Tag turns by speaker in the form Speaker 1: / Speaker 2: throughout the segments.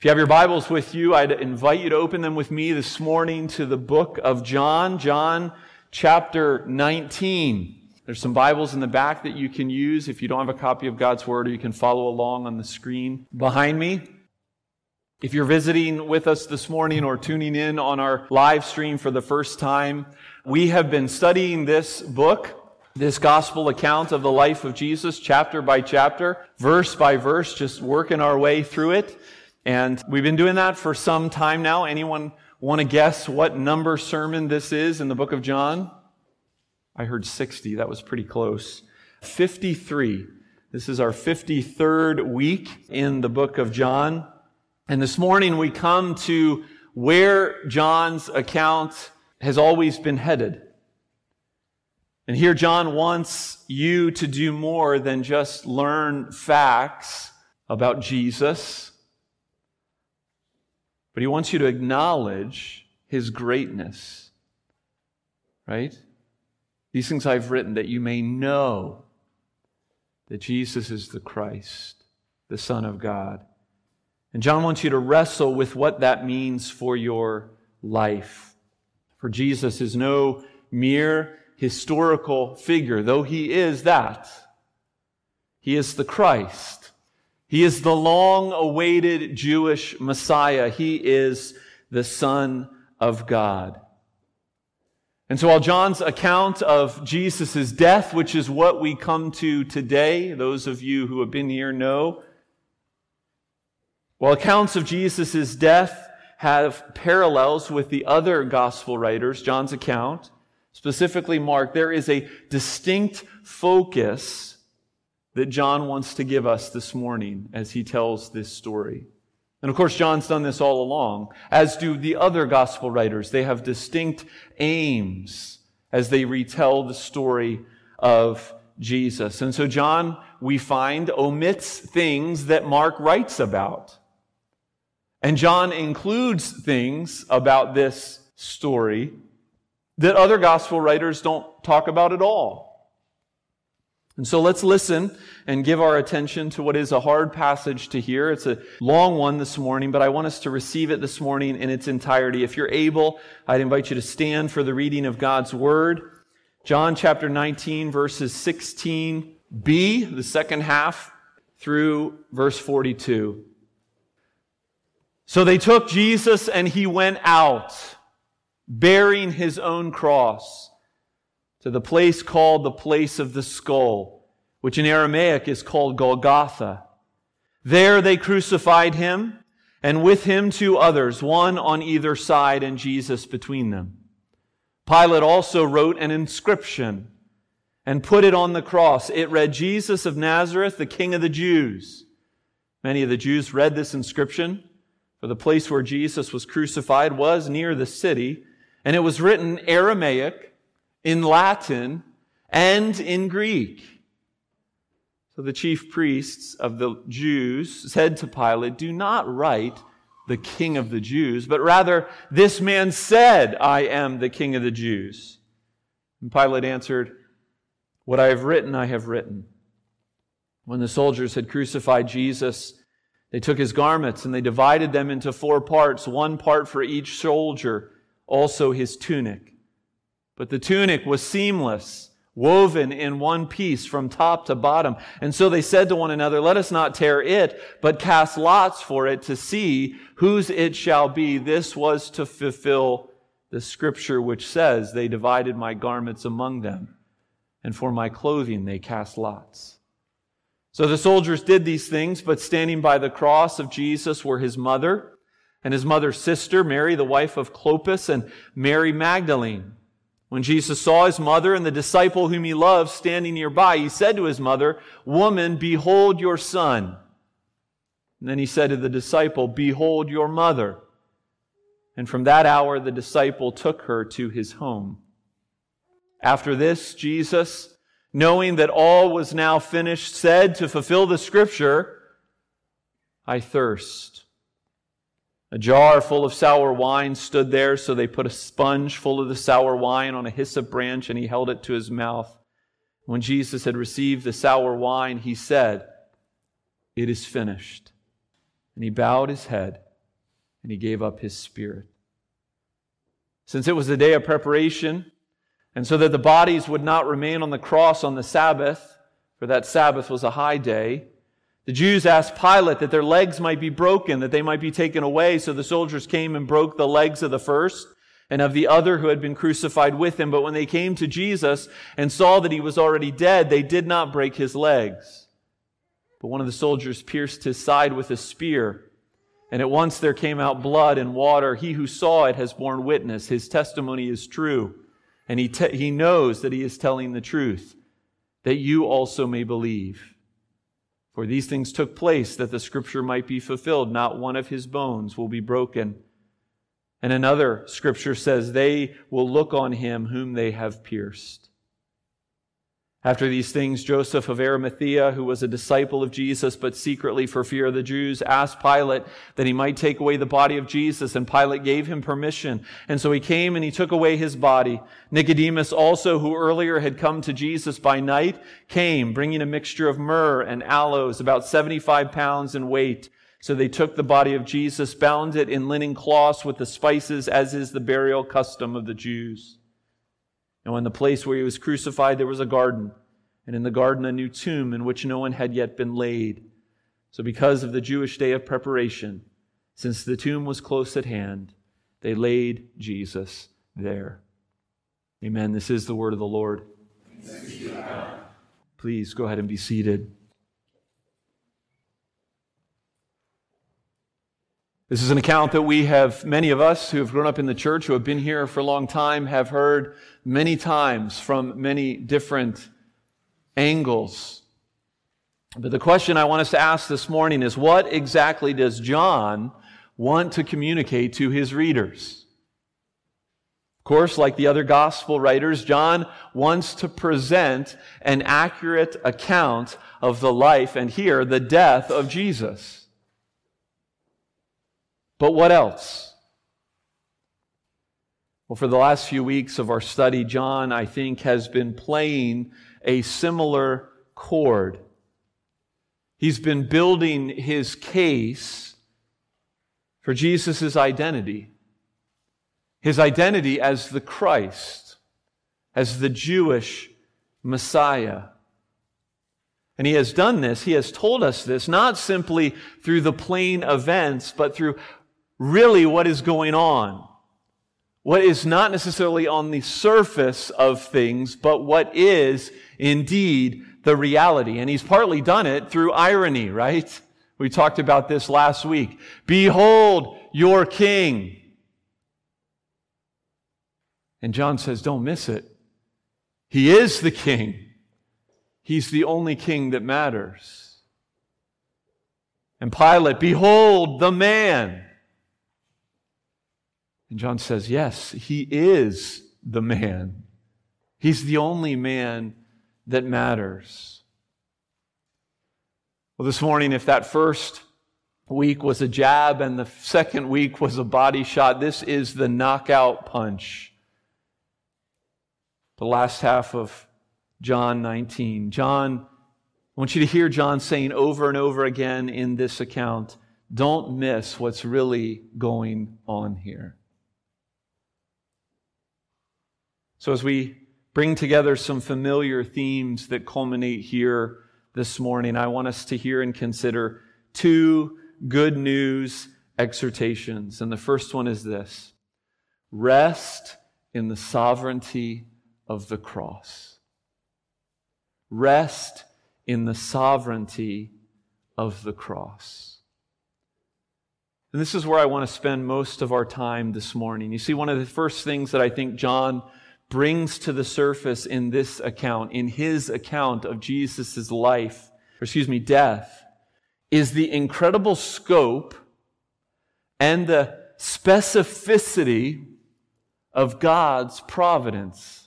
Speaker 1: If you have your Bibles with you, I'd invite you to open them with me this morning to the book of John, John chapter 19. There's some Bibles in the back that you can use if you don't have a copy of God's Word, or you can follow along on the screen behind me. If you're visiting with us this morning or tuning in on our live stream for the first time, we have been studying this book, this gospel account of the life of Jesus, chapter by chapter, verse by verse, just working our way through it. And we've been doing that for some time now. Anyone want to guess what number sermon this is in the book of John? I heard 60. That was pretty close. 53. This is our 53rd week in the book of John. And this morning we come to where John's account has always been headed. And here John wants you to do more than just learn facts about Jesus, but he wants you to acknowledge his greatness, right? These things I've written that you may know that Jesus is the Christ, the Son of God. And John wants you to wrestle with what that means for your life. For Jesus is no mere historical figure, though he is that. He is the Christ. He is the long-awaited Jewish Messiah. He is the Son of God. And so while John's account of Jesus' death, which is what we come to today, those of you who have been here know, while accounts of Jesus' death have parallels with the other gospel writers, John's account, specifically Mark, there is a distinct focus that John wants to give us this morning as he tells this story. And of course, John's done this all along, as do the other gospel writers. They have distinct aims as they retell the story of Jesus. And so John, we find, omits things that Mark writes about. And John includes things about this story that other gospel writers don't talk about at all. And so let's listen and give our attention to what is a hard passage to hear. It's a long one this morning, but I want us to receive it this morning in its entirety. If you're able, I'd invite you to stand for the reading of God's Word. John chapter 19, verses 16b, the second half, through verse 42. So they took Jesus and he went out, bearing his own cross, to the place called the place of the skull, which in Aramaic is called Golgotha. There they crucified him, and with him 2 others, one on either side and Jesus between them. Pilate also wrote an inscription and put it on the cross. It read, Jesus of Nazareth, the King of the Jews. Many of the Jews read this inscription, for the place where Jesus was crucified was near the city, and it was written in Aramaic, in Latin, and in Greek. So the chief priests of the Jews said to Pilate, do not write the King of the Jews, but rather, this man said, I am the King of the Jews. And Pilate answered, what I have written, I have written. When the soldiers had crucified Jesus, they took his garments and they divided them into 4 parts, 1 part for each soldier, also his tunic. But the tunic was seamless, woven in one piece from top to bottom. And so they said to one another, let us not tear it, but cast lots for it to see whose it shall be. This was to fulfill the scripture which says, they divided my garments among them, and for my clothing they cast lots. So the soldiers did these things, but standing by the cross of Jesus were his mother and his mother's sister, Mary, the wife of Clopas, and Mary Magdalene. When Jesus saw his mother and the disciple whom he loved standing nearby, he said to his mother, woman, behold your son. And then he said to the disciple, behold your mother. And from that hour the disciple took her to his home. After this, Jesus, knowing that all was now finished, said to fulfill the scripture, I thirst. A jar full of sour wine stood there, so they put a sponge full of the sour wine on a hyssop branch, and he held it to his mouth. When Jesus had received the sour wine, he said, it is finished. And he bowed his head and he gave up his spirit. Since it was a day of preparation, and so that the bodies would not remain on the cross on the Sabbath, for that Sabbath was a high day, the Jews asked Pilate that their legs might be broken, that they might be taken away. So the soldiers came and broke the legs of the first and of the other who had been crucified with him. But when they came to Jesus and saw that he was already dead, they did not break his legs. But one of the soldiers pierced his side with a spear, and at once there came out blood and water. He who saw it has borne witness. His testimony is true, and he knows that he is telling the truth, that you also may believe. For these things took place that the scripture might be fulfilled. Not one of his bones will be broken. And another scripture says, they will look on him whom they have pierced. After these things, Joseph of Arimathea, who was a disciple of Jesus, but secretly for fear of the Jews, asked Pilate that he might take away the body of Jesus, and Pilate gave him permission. And so he came and he took away his body. Nicodemus also, who earlier had come to Jesus by night, came, bringing a mixture of myrrh and aloes, about 75 pounds in weight. So they took the body of Jesus, bound it in linen cloths with the spices, as is the burial custom of the Jews. Now in the place where he was crucified there was a garden, and in the garden a new tomb in which no one had yet been laid. So because of the Jewish day of preparation, since the tomb was close at hand, they laid Jesus there. Amen. This is the word of the Lord. Please go ahead and be seated. This is an account that many of us who have grown up in the church, who have been here for a long time, have heard many times from many different angles. But the question I want us to ask this morning is, what exactly does John want to communicate to his readers? Of course, like the other gospel writers, John wants to present an accurate account of the life, and here, the death of Jesus. But what else? Well, for the last few weeks of our study, John, I think, has been playing a similar chord. He's been building his case for Jesus' identity. His identity as the Christ, as the Jewish Messiah. And he has done this, he has told us this, not simply through the plain events, but through really what is going on. What is not necessarily on the surface of things, but what is indeed the reality. And he's partly done it through irony, right? We talked about this last week. Behold your king. And John says, don't miss it. He is the king. He's the only king that matters. And Pilate, behold the man. And John says, yes, he is the man. He's the only man that matters. Well, this morning, if that first week was a jab and the second week was a body shot, this is the knockout punch. The last half of John 19. I want you to hear John saying over and over again in this account, don't miss what's really going on here. So as we bring together some familiar themes that culminate here this morning, I want us to hear and consider two good news exhortations. And the first one is this: rest in the sovereignty of the cross. Rest in the sovereignty of the cross. And this is where I want to spend most of our time this morning. You see, one of the first things that I think John brings to the surface in this account, in his account of Jesus' death, is the incredible scope and the specificity of God's providence.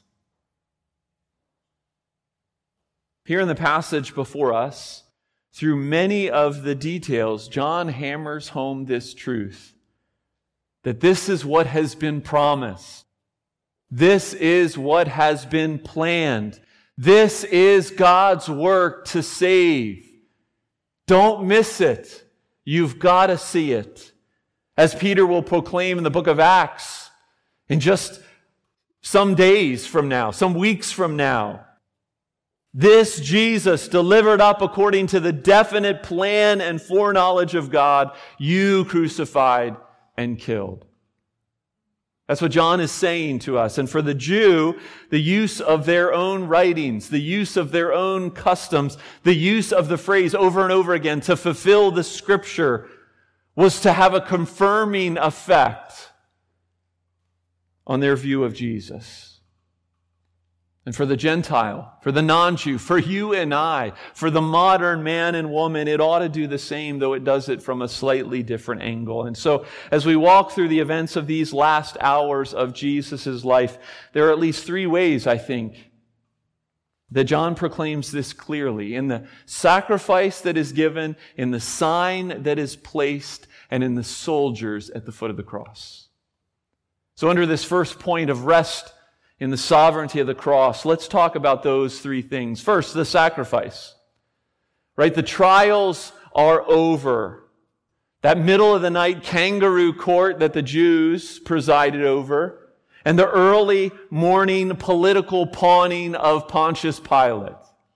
Speaker 1: Here in the passage before us, through many of the details, John hammers home this truth, that this is what has been promised. This is what has been planned. This is God's work to save. Don't miss it. You've got to see it. As Peter will proclaim in the book of Acts, in just some days from now, some weeks from now, this Jesus, delivered up according to the definite plan and foreknowledge of God, you crucified and killed. That's what John is saying to us. And for the Jew, the use of their own writings, the use of their own customs, the use of the phrase over and over again to fulfill the Scripture was to have a confirming effect on their view of Jesus. And for the Gentile, for the non-Jew, for you and I, for the modern man and woman, it ought to do the same, though it does it from a slightly different angle. And so, as we walk through the events of these last hours of Jesus' life, there are at least three ways, I think, that John proclaims this clearly. In the sacrifice that is given, in the sign that is placed, and in the soldiers at the foot of the cross. So under this first point of rest in the sovereignty of the cross, let's talk about those three things. First, the sacrifice. Right? The trials are over. That middle of the night kangaroo court that the Jews presided over, and the early morning political pawning of Pontius Pilate.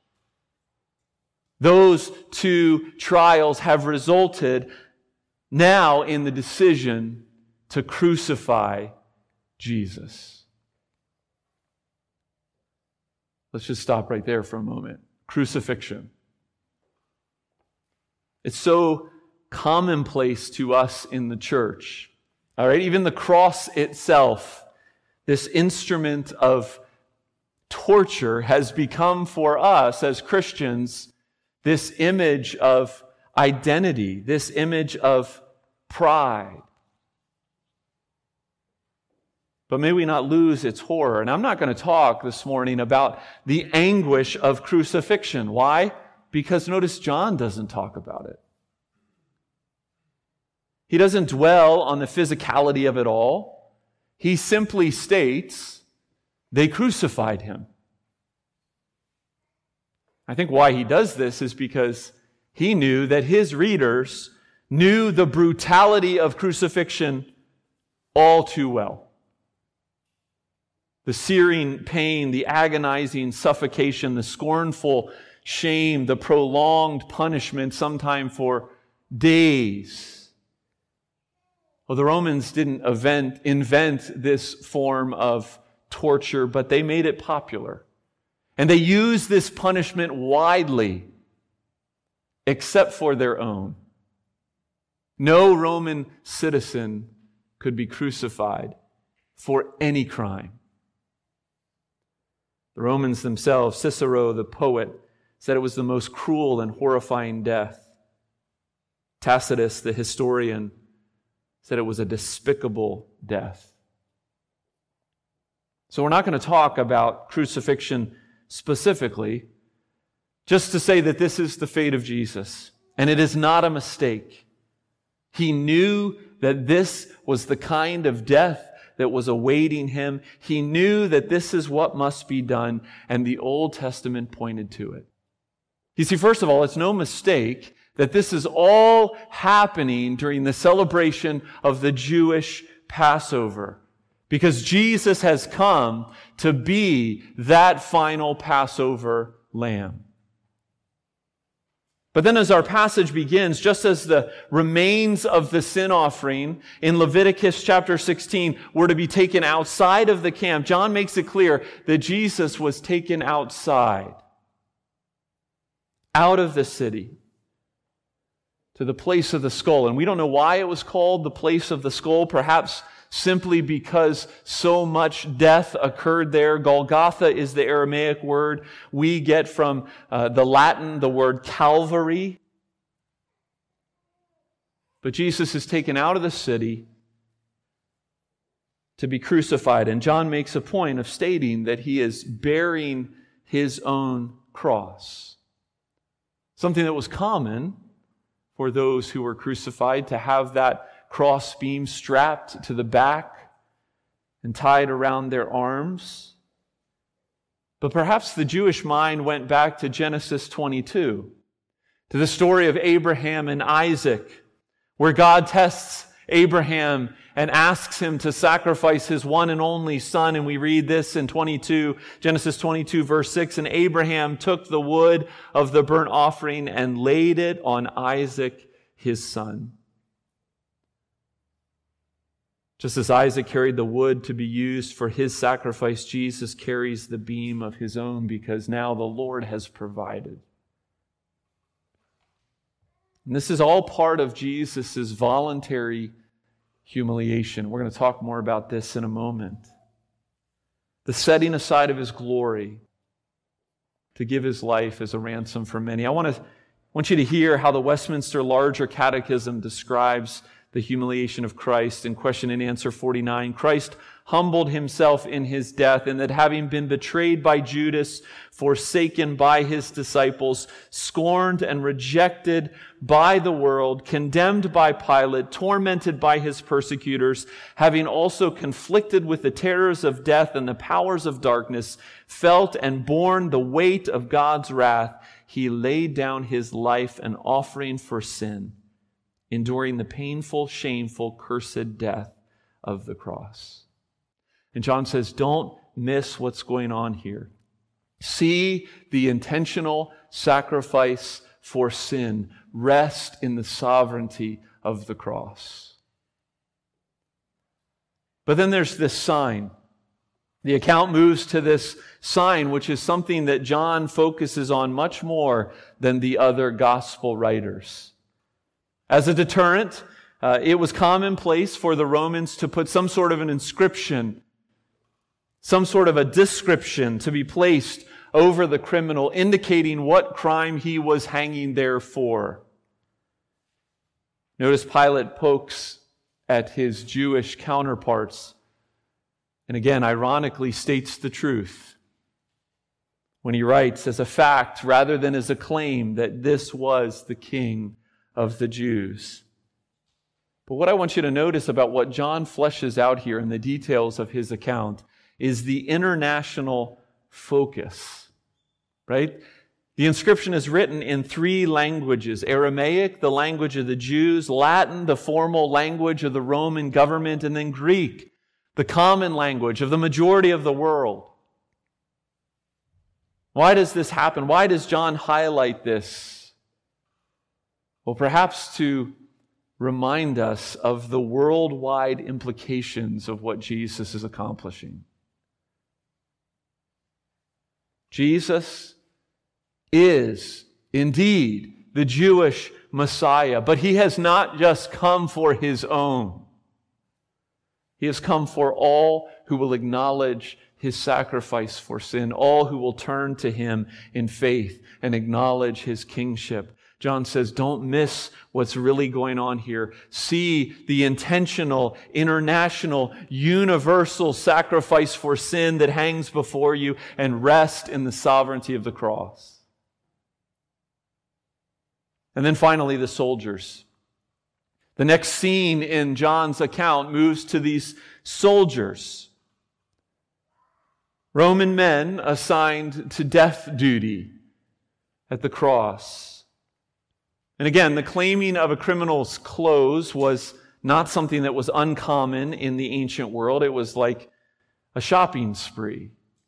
Speaker 1: Those two trials have resulted now in the decision to crucify Jesus. Let's just stop right there for a moment. Crucifixion. It's so commonplace to us in the church. All right, even the cross itself, this instrument of torture, has become for us as Christians this image of identity, this image of pride. But may we not lose its horror. And I'm not going to talk this morning about the anguish of crucifixion. Why? Because notice John doesn't talk about it. He doesn't dwell on the physicality of it all. He simply states, they crucified him. I think why he does this is because he knew that his readers knew the brutality of crucifixion all too well. The searing pain, the agonizing suffocation, the scornful shame, the prolonged punishment, sometimes for days. Well, the Romans didn't invent this form of torture, but they made it popular. And they used this punishment widely, except for their own. No Roman citizen could be crucified for any crime. The Romans themselves, Cicero, the poet, said it was the most cruel and horrifying death. Tacitus, the historian, said it was a despicable death. So we're not going to talk about crucifixion specifically, just to say that this is the fate of Jesus. And it is not a mistake. He knew that this was the kind of death that was awaiting him. He knew that this is what must be done, and the Old Testament pointed to it. You see, first of all, it's no mistake that this is all happening during the celebration of the Jewish Passover, because Jesus has come to be that final Passover lamb. But then as our passage begins, just as the remains of the sin offering in Leviticus chapter 16 were to be taken outside of the camp, John makes it clear that Jesus was taken outside, out of the city, to the place of the skull. And we don't know why it was called the place of the skull, perhaps simply because so much death occurred there. Golgotha is the Aramaic word we get from the Latin, the word Calvary. But Jesus is taken out of the city to be crucified. And John makes a point of stating that he is bearing his own cross. Something that was common for those who were crucified, to have that cross beam strapped to the back and tied around their arms. But perhaps the Jewish mind went back to Genesis 22, to the story of Abraham and Isaac, where God tests Abraham and asks him to sacrifice his one and only son. And we read this in Genesis 22, verse 6, and Abraham took the wood of the burnt offering and laid it on Isaac, his son. Just as Isaac carried the wood to be used for his sacrifice, Jesus carries the beam of his own, because now the Lord has provided. And this is all part of Jesus' voluntary humiliation. We're going to talk more about this in a moment. The setting aside of his glory to give his life as a ransom for many. I want you to hear how the Westminster Larger Catechism describes the humiliation of Christ in Question and Answer 49. Christ humbled himself in his death, and that having been betrayed by Judas, forsaken by his disciples, scorned and rejected by the world, condemned by Pilate, tormented by his persecutors, having also conflicted with the terrors of death and the powers of darkness, felt and borne the weight of God's wrath, he laid down his life an offering for sin, enduring the painful, shameful, cursed death of the cross. And John says, don't miss what's going on here. See the intentional sacrifice for sin. Rest in the sovereignty of the cross. But then there's this sign. The account moves to this sign, which is something that John focuses on much more than the other gospel writers. As a deterrent, it was commonplace for the Romans to put some sort of an inscription, some sort of a description to be placed over the criminal, indicating what crime he was hanging there for. Notice Pilate pokes at his Jewish counterparts, and again, ironically, states the truth when he writes as a fact rather than as a claim that this was the King of the Jews. But what I want you to notice about what John fleshes out here in the details of his account is the international focus, right? The inscription is written in 3 languages: Aramaic, the language of the Jews; Latin, the formal language of the Roman government; and then Greek, the common language of the majority of the world. Why does this happen? Why does John highlight this? Well, perhaps to remind us of the worldwide implications of what Jesus is accomplishing. Jesus is indeed the Jewish Messiah, but he has not just come for his own. He has come for all who will acknowledge his sacrifice for sin, all who will turn to him in faith and acknowledge his kingship. John says, don't miss what's really going on here. See the intentional, international, universal sacrifice for sin that hangs before you, and rest in the sovereignty of the cross. And then finally, the soldiers. The next scene in John's account moves to these soldiers. Roman men assigned to death duty at the cross. And again, the claiming of a criminal's clothes was not something that was uncommon in the ancient world. It was like a shopping spree.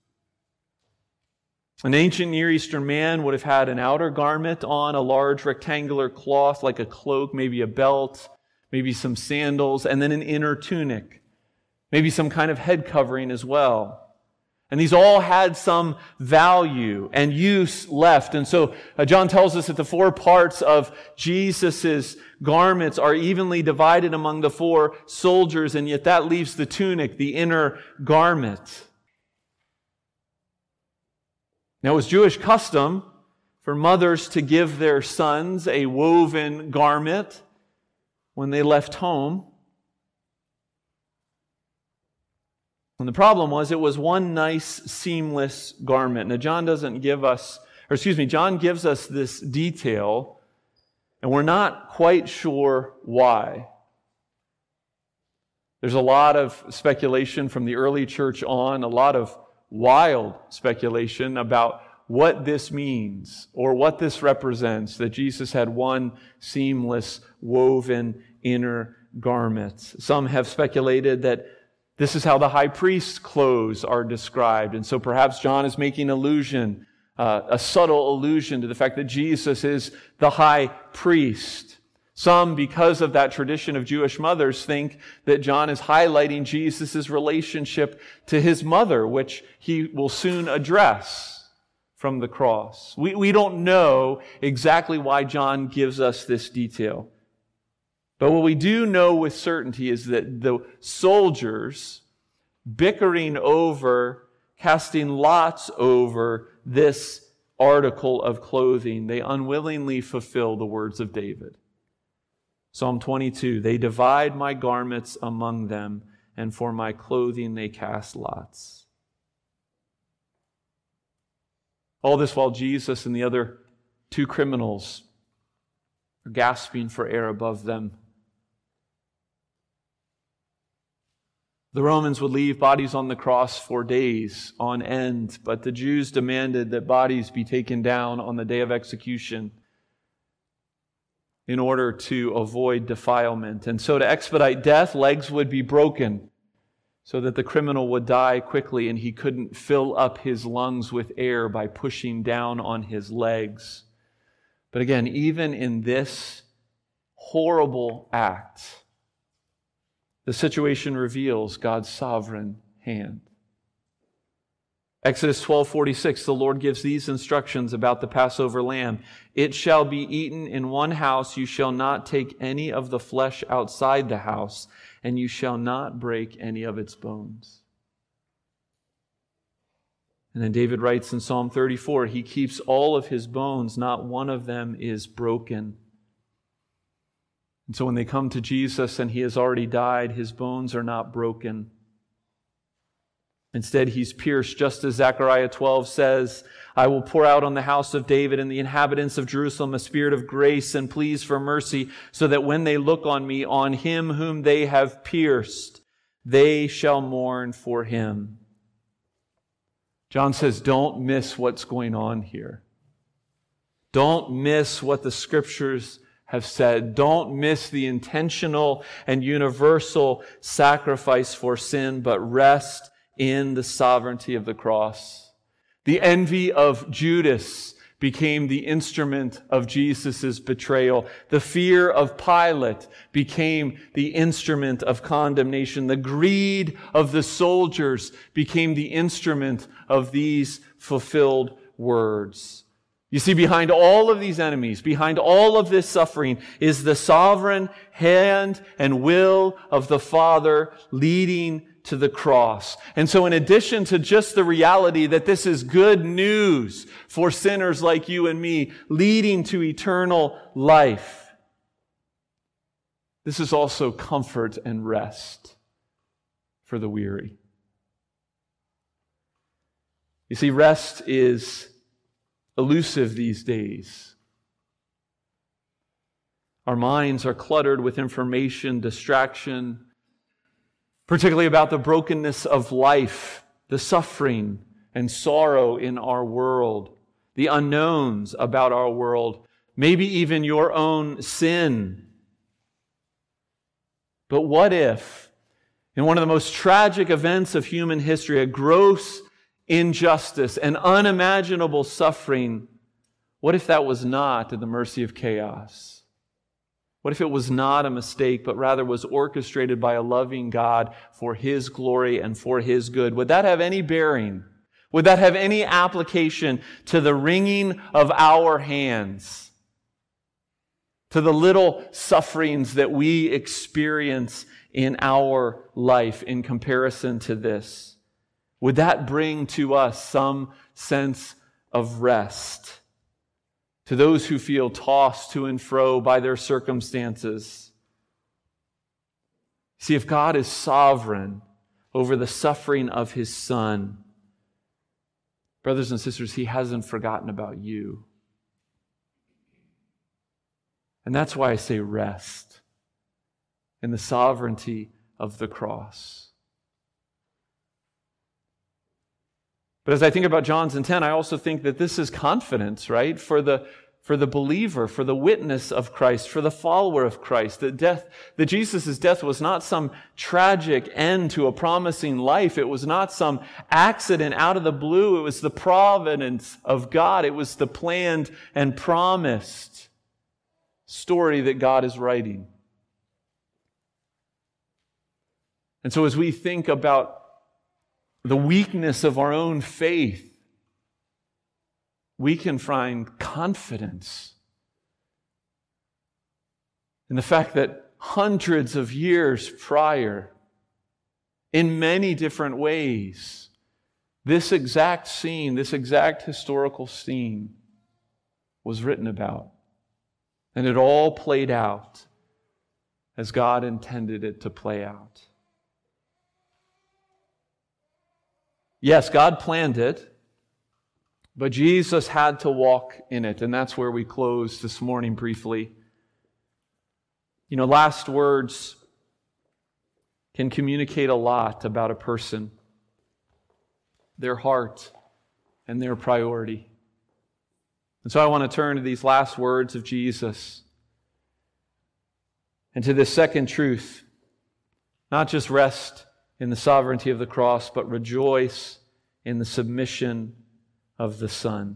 Speaker 1: An ancient Near Eastern man would have had an outer garment on, a large rectangular cloth like a cloak, maybe a belt, maybe some sandals, and then an inner tunic, maybe some kind of head covering as well. And these all had some value and use left. And so John tells us that the 4 parts of Jesus' garments are evenly divided among the 4 soldiers, and yet that leaves the tunic, the inner garment. Now, it was Jewish custom for mothers to give their sons a woven garment when they left home. And the problem was it was one nice, seamless garment. Now, John gives us this detail, and we're not quite sure why. There's a lot of speculation from the early church on, a lot of wild speculation about what this means or what this represents, that Jesus had one seamless, woven inner garments. Some have speculated that this is how the high priest's clothes are described. And so perhaps John is making allusion, a subtle allusion to the fact that Jesus is the high priest. Some, because of that tradition of Jewish mothers, think that John is highlighting Jesus' relationship to his mother, which he will soon address from the cross. We don't know exactly why John gives us this detail. But what we do know with certainty is that the soldiers bickering over, casting lots over this article of clothing, they unwillingly fulfill the words of David. Psalm 22, they divide my garments among them, and for my clothing they cast lots. All this while Jesus and the other two criminals are gasping for air above them. The Romans would leave bodies on the cross for days on end, but the Jews demanded that bodies be taken down on the day of execution in order to avoid defilement. And so to expedite death, legs would be broken so that the criminal would die quickly and he couldn't fill up his lungs with air by pushing down on his legs. But again, even in this horrible act, the situation reveals God's sovereign hand. Exodus 12:46, the Lord gives these instructions about the Passover lamb. It shall be eaten in one house. You shall not take any of the flesh outside the house, and you shall not break any of its bones. And then David writes in Psalm 34, he keeps all of his bones, not one of them is broken. And so when they come to Jesus and he has already died, his bones are not broken. Instead, he's pierced, just as Zechariah 12 says, I will pour out on the house of David and the inhabitants of Jerusalem a spirit of grace and pleas for mercy, so that when they look on me, on him whom they have pierced, they shall mourn for him. John says, don't miss what's going on here. Don't miss what the Scriptures have said. Don't miss the intentional and universal sacrifice for sin, but rest in the sovereignty of the cross. The envy of Judas became the instrument of Jesus' betrayal. The fear of Pilate became the instrument of condemnation. The greed of the soldiers became the instrument of these fulfilled words. You see, behind all of these enemies, behind all of this suffering, is the sovereign hand and will of the Father leading to the cross. And so in addition to just the reality that this is good news for sinners like you and me, leading to eternal life, this is also comfort and rest for the weary. You see, rest is elusive these days. Our minds are cluttered with information, distraction, particularly about the brokenness of life, the suffering and sorrow in our world, the unknowns about our world, maybe even your own sin. But what if, in one of the most tragic events of human history, a gross injustice and unimaginable suffering, what if that was not at the mercy of chaos? What if it was not a mistake, but rather was orchestrated by a loving God for His glory and for His good? Would that have any bearing? Would that have any application to the wringing of our hands? To the little sufferings that we experience in our life in comparison to this? Would that bring to us some sense of rest? To those who feel tossed to and fro by their circumstances. See, if God is sovereign over the suffering of His Son, brothers and sisters, He hasn't forgotten about you. And that's why I say rest in the sovereignty of the cross. But as I think about John's intent, I also think that this is confidence, right? For the for the believer, for the witness of Christ, for the follower of Christ. That Jesus' death was not some tragic end to a promising life. It was not some accident out of the blue. It was the providence of God. It was the planned and promised story that God is writing. And so as we think about the weakness of our own faith, we can find confidence in the fact that hundreds of years prior, in many different ways, this exact scene, this exact historical scene was written about. And it all played out as God intended it to play out. Yes, God planned it, but Jesus had to walk in it, and that's where we close this morning briefly. You know, last words can communicate a lot about a person, their heart, and their priority. And so I want to turn to these last words of Jesus and to this second truth, not just rest in the sovereignty of the cross, but rejoice in the submission of the Son.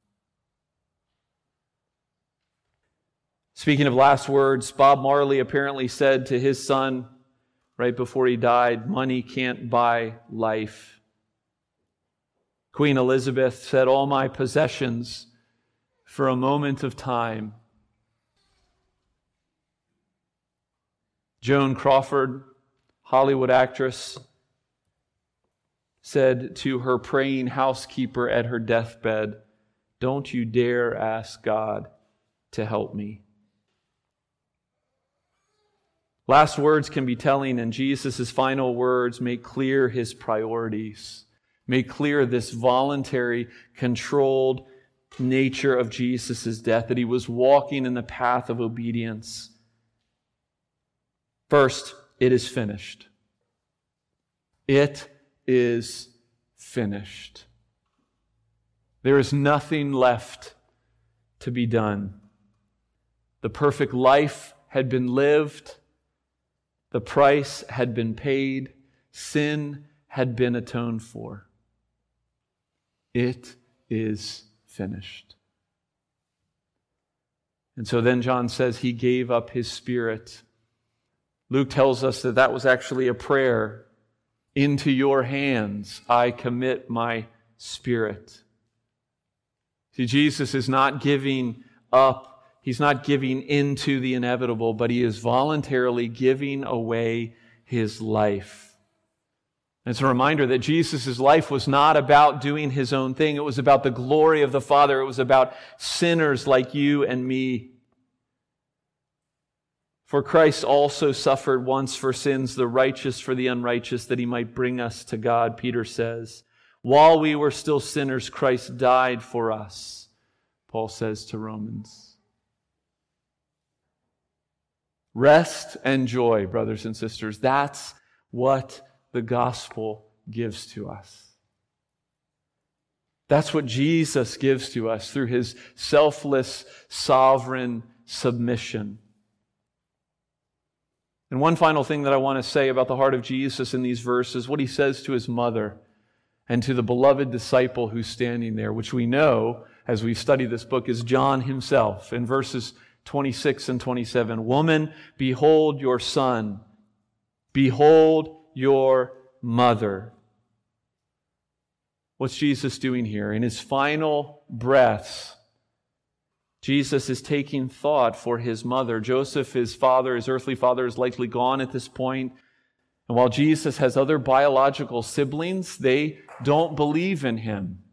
Speaker 1: Speaking of last words, Bob Marley apparently said to his son right before he died, "Money can't buy life." Queen Elizabeth said, "All my possessions for a moment of time." Joan Crawford, Hollywood actress, said to her praying housekeeper at her deathbed, "Don't you dare ask God to help me." Last words can be telling, and Jesus' final words make clear his priorities, make clear this voluntary, controlled nature of Jesus' death, that he was walking in the path of obedience. First, it is finished. It is finished. There is nothing left to be done. The perfect life had been lived. The price had been paid. Sin had been atoned for. It is finished. And so then John says he gave up his spirit. Luke tells us that that was actually a prayer. "Into your hands I commit my spirit." See, Jesus is not giving up. He's not giving into the inevitable, but he is voluntarily giving away his life. And it's a reminder that Jesus' life was not about doing his own thing. It was about the glory of the Father. It was about sinners like you and me. For Christ also suffered once for sins, the righteous for the unrighteous, that he might bring us to God, Peter says. While we were still sinners, Christ died for us, Paul says to Romans. Rest and joy, brothers and sisters. That's what the gospel gives to us. That's what Jesus gives to us through his selfless, sovereign submission. And one final thing that I want to say about the heart of Jesus in these verses, what he says to his mother and to the beloved disciple who's standing there, which we know, as we study this book, is John himself. In verses 26 and 27, "Woman, behold your son. Behold your mother." What's Jesus doing here? In his final breaths, Jesus is taking thought for his mother. Joseph, his father, his earthly father, is likely gone at this point. And while Jesus has other biological siblings, they don't believe in him.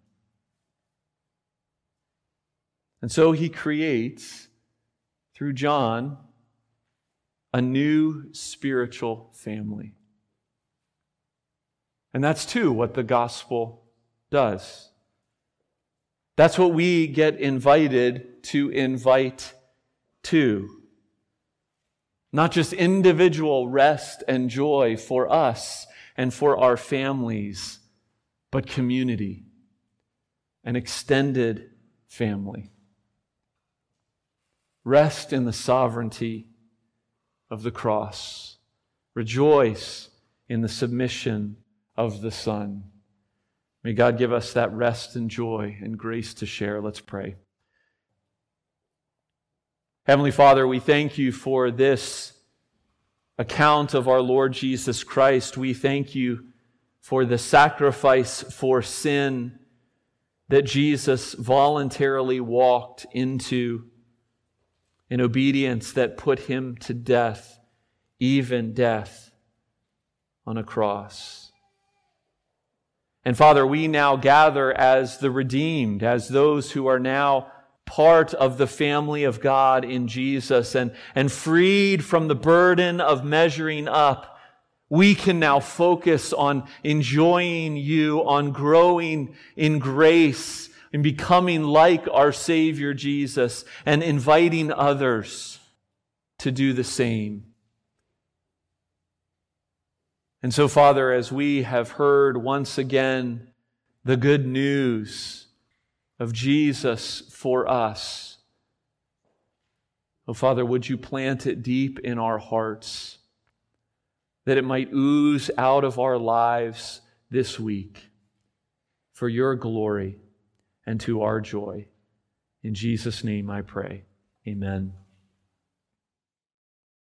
Speaker 1: And so he creates, through John, a new spiritual family. And that's too what the gospel does. That's what we get invited to invite to. Not just individual rest and joy for us and for our families, but community, an extended family. Rest in the sovereignty of the cross. Rejoice in the submission of the Son. May God give us that rest and joy and grace to share. Let's pray. Heavenly Father, we thank you for this account of our Lord Jesus Christ. We thank you for the sacrifice for sin that Jesus voluntarily walked into, in obedience that put him to death, even death on a cross. And Father, we now gather as the redeemed, as those who are now part of the family of God in Jesus, and freed from the burden of measuring up. We can now focus on enjoying you, on growing in grace, in becoming like our Savior Jesus, and inviting others to do the same. And so, Father, as we have heard once again the good news of Jesus for us, oh Father, would you plant it deep in our hearts, that it might ooze out of our lives this week for your glory and to our joy. In Jesus' name I pray. Amen.